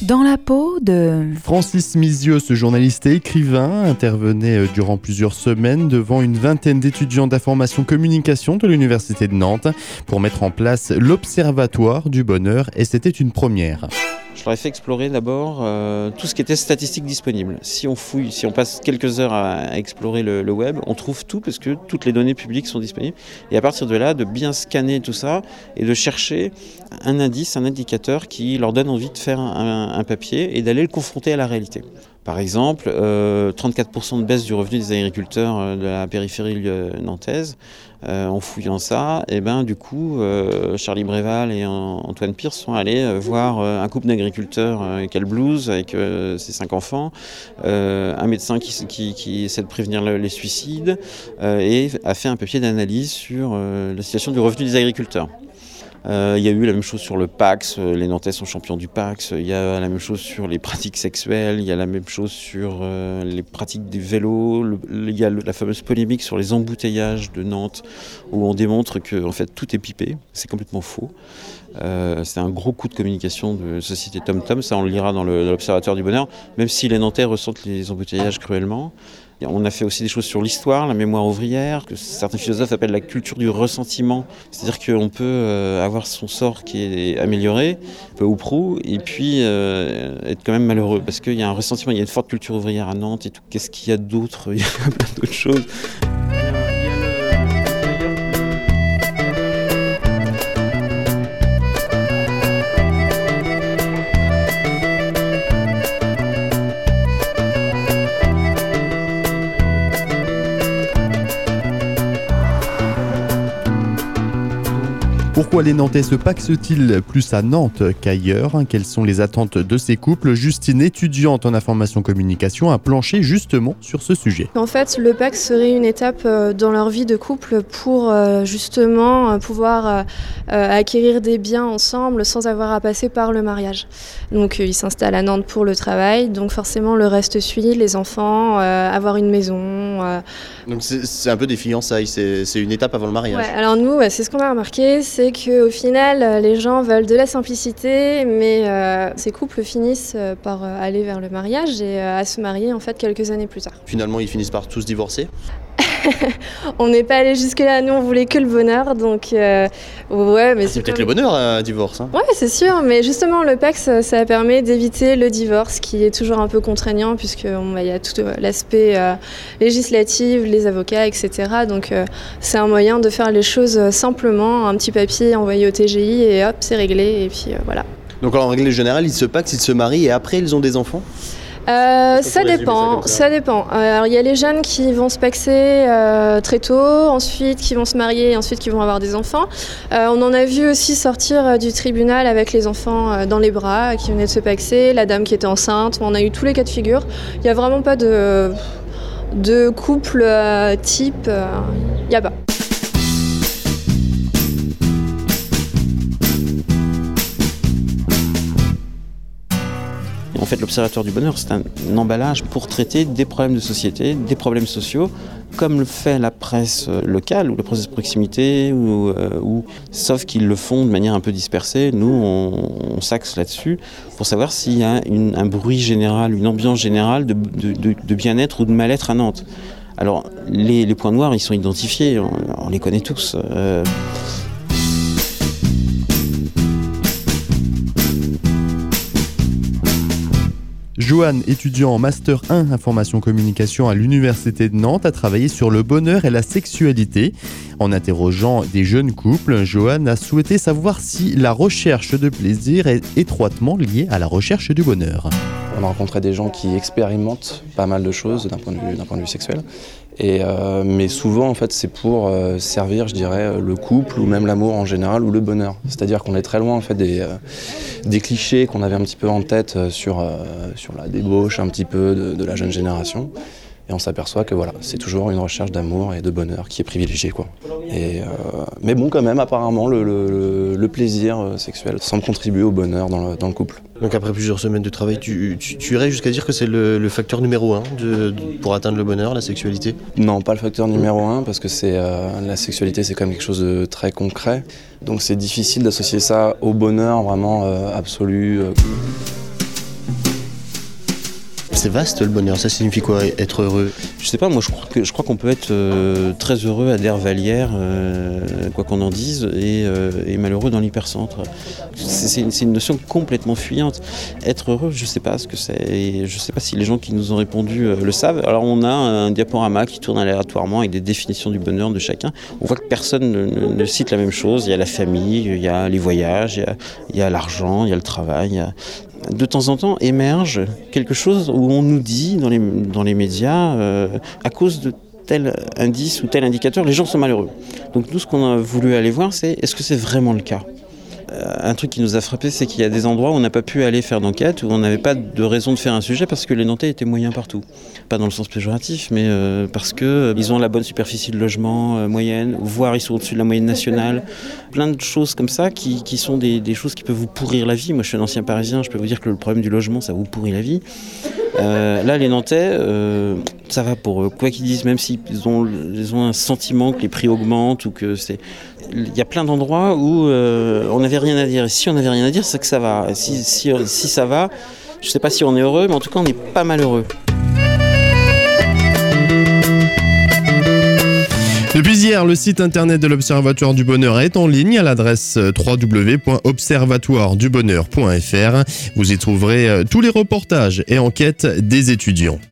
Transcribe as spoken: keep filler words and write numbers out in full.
Dans la peau de... Francis Mizios, ce journaliste et écrivain, intervenait durant plusieurs semaines devant une vingtaine d'étudiants d'information communication de l'Université de Nantes pour mettre en place l'Observatoire du bonheur, et c'était une première. Je leur ai fait explorer d'abord euh, tout ce qui était statistique disponible. Si on fouille, si on passe quelques heures à, à explorer le, le web, on trouve tout parce que toutes les données publiques sont disponibles. Et à partir de là, de bien scanner tout ça et de chercher un indice, un indicateur qui leur donne envie de faire un, un papier et d'aller le confronter à la réalité. Par exemple, euh, trente-quatre pour cent de baisse du revenu des agriculteurs euh, de la périphérie euh, nantaise. Euh, en fouillant ça, et ben du coup, euh, Charlie Bréval et Antoine Pierce sont allés euh, voir euh, un couple d'agriculteurs euh, qui a le blues avec euh, ses cinq enfants, euh, un médecin qui, qui, qui essaie de prévenir le, les suicides euh, et a fait un papier d'analyse sur euh, la situation du revenu des agriculteurs. Euh, il y a eu la même chose sur le Pacs, les Nantais sont champions du Pacs, il y a la même chose sur les pratiques sexuelles, il y a la même chose sur euh, les pratiques du vélo, le, il y a le, la fameuse polémique sur les embouteillages de Nantes où on démontre que en fait, tout est pipé, c'est complètement faux. Euh, c'est un gros coup de communication de société TomTom, ça on le lira dans, le, dans l'Observatoire du bonheur, même si les Nantais ressentent les embouteillages cruellement. On a fait aussi des choses sur l'histoire, la mémoire ouvrière, que certains philosophes appellent la culture du ressentiment. C'est-à-dire qu'on peut euh, avoir son sort qui est amélioré, peu ou prou, et puis euh, être quand même malheureux. Parce qu'il y a un ressentiment, il y a une forte culture ouvrière à Nantes et tout. Qu'est-ce qu'il y a d'autre ? Il y a plein d'autres choses. Pourquoi les Nantais se pacsent-ils plus à Nantes qu'ailleurs ? Quelles sont les attentes de ces couples ? Justine, étudiante en information communication, a planché justement sur ce sujet. En fait, le Pacs serait une étape dans leur vie de couple pour justement pouvoir acquérir des biens ensemble sans avoir à passer par le mariage. Donc ils s'installent à Nantes pour le travail, donc forcément le reste suit, les enfants, avoir une maison. Donc c'est, c'est un peu des fiançailles, c'est, c'est une étape avant le mariage. Ouais, alors nous, ouais, c'est ce qu'on a remarqué, c'est qu'au final, les gens veulent de la simplicité, mais euh, ces couples finissent par aller vers le mariage et euh, à se marier en fait quelques années plus tard. Finalement, ils finissent par tous divorcer. On n'est pas allé jusque-là, nous on voulait que le bonheur, donc euh, ouais, mais c'est, c'est peut-être le bonheur un divorce. Hein. Ouais, c'est sûr, mais justement le Pacs, ça permet d'éviter le divorce, qui est toujours un peu contraignant puisque bon, y a tout l'aspect euh, législatif, les avocats, et cetera. Donc euh, c'est un moyen de faire les choses simplement, un petit papier envoyé au T G I et hop, c'est réglé et puis euh, voilà. Donc en règle générale, ils se pacsent, ils se marient et après ils ont des enfants ? Euh, ça dépend, ça, ça dépend. Alors il y a les jeunes qui vont se paxer euh, très tôt, ensuite qui vont se marier, et ensuite qui vont avoir des enfants. Euh, on en a vu aussi sortir euh, du tribunal avec les enfants euh, dans les bras, qui venaient de se paxer, la dame qui était enceinte. On a eu tous les cas de figure. Il n'y a vraiment pas de, de couple euh, type. Il euh, n'y a pas. En fait, l'Observatoire du bonheur, c'est un, un emballage pour traiter des problèmes de société, des problèmes sociaux, comme le fait la presse locale ou la presse de proximité, ou, euh, ou, sauf qu'ils le font de manière un peu dispersée. Nous, on, on s'axe là-dessus pour savoir s'il y a une, un bruit général, une ambiance générale de, de, de, de bien-être ou de mal-être à Nantes. Alors, les, les points noirs, ils sont identifiés, on, on les connaît tous. Euh, Johan, étudiant en Master un Information Communication à l'Université de Nantes, a travaillé sur le bonheur et la sexualité. En interrogeant des jeunes couples, Johan a souhaité savoir si la recherche de plaisir est étroitement liée à la recherche du bonheur. On a rencontré des gens qui expérimentent pas mal de choses d'un point de vue, d'un point de vue sexuel. Et euh, mais souvent, en fait, c'est pour euh, servir, je dirais, le couple ou même l'amour en général ou le bonheur. C'est-à-dire qu'on est très loin, en fait, des, euh, des clichés qu'on avait un petit peu en tête sur, euh, sur la débauche un petit peu de, de la jeune génération. Et on s'aperçoit que voilà, c'est toujours une recherche d'amour et de bonheur qui est privilégiée, quoi. Et, euh, mais bon, quand même, apparemment, le, le, le plaisir sexuel semble contribuer au bonheur dans le, dans le couple. Donc après plusieurs semaines de travail, tu, tu, tu irais jusqu'à dire que c'est le, le facteur numéro un de, de, pour atteindre le bonheur, la sexualité ? Non, pas le facteur numéro un, parce que c'est, euh, la sexualité, c'est quand même quelque chose de très concret. Donc c'est difficile d'associer ça au bonheur vraiment euh, absolu. Euh. c'est vaste le bonheur, ça signifie quoi être heureux? Je sais pas, moi je crois, que, je crois qu'on peut être euh, très heureux à Dervalière, euh, quoi qu'on en dise, et, euh, et malheureux dans l'hypercentre. C'est, c'est, une, c'est une notion complètement fuyante. Être heureux, je sais pas ce que c'est, et je sais pas si les gens qui nous ont répondu euh, le savent. Alors on a un diaporama qui tourne aléatoirement avec des définitions du bonheur de chacun. On voit que personne ne, ne, ne cite la même chose. Il y a la famille, il y a les voyages, il y a, il y a l'argent, il y a le travail. Il y a... De temps en temps émerge quelque chose où on nous dit dans les, dans les médias, euh, à cause de tel indice ou tel indicateur, les gens sont malheureux. Donc nous, ce qu'on a voulu aller voir, c'est est-ce que c'est vraiment le cas ? Un truc qui nous a frappé, c'est qu'il y a des endroits où on n'a pas pu aller faire d'enquête, où on n'avait pas de raison de faire un sujet parce que les Nantais étaient moyens partout. Pas dans le sens péjoratif, mais euh, parce qu'ils euh, ont la bonne superficie de logement euh, moyenne, voire ils sont au-dessus de la moyenne nationale. Plein de choses comme ça qui, qui sont des, des choses qui peuvent vous pourrir la vie. Moi, je suis un ancien Parisien, je peux vous dire que le problème du logement, ça vous pourrit la vie. Euh, là, les Nantais, euh, ça va pour eux. Quoi qu'ils disent, même s'ils ont, ils ont un sentiment que les prix augmentent ou que c'est... Il y a plein d'endroits où euh, on n'avait rien à dire. Et si on n'avait rien à dire, c'est que ça va. Si, si, si ça va, je ne sais pas si on est heureux, mais en tout cas, on n'est pas malheureux. Depuis hier, le site internet de l'Observatoire du Bonheur est en ligne à l'adresse w w w point observatoire du bonheur point f r. Vous y trouverez tous les reportages et enquêtes des étudiants.